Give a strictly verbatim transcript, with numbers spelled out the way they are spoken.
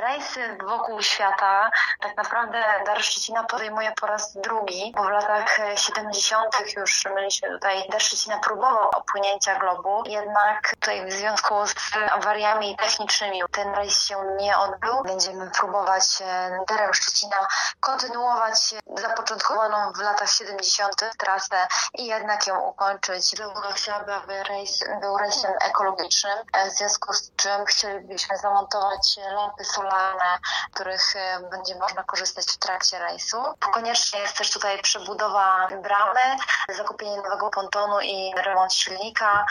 Rejsy wokół świata tak naprawdę Dar Szczecina podejmuje po raz drugi, bo w latach siedemdziesiątych już mieliśmy tutaj, Dar Szczecina próbował opłynięcia globu, jednak tutaj w związku z awariami technicznymi ten rejs się nie odbył. Będziemy próbować Darem Szczecina kontynuować zapoczątkowaną w latach siedemdziesiątych trasę i jednak ją ukończyć. Załoga chciałaby, aby rejs był rejsem ekologicznym, w związku z czym chcielibyśmy zamontować lampy solarne, których będzie można korzystać w trakcie rejsu. Koniecznie jest też tutaj przebudowa bramy, zakupienie nowego pontonu i remont silnika.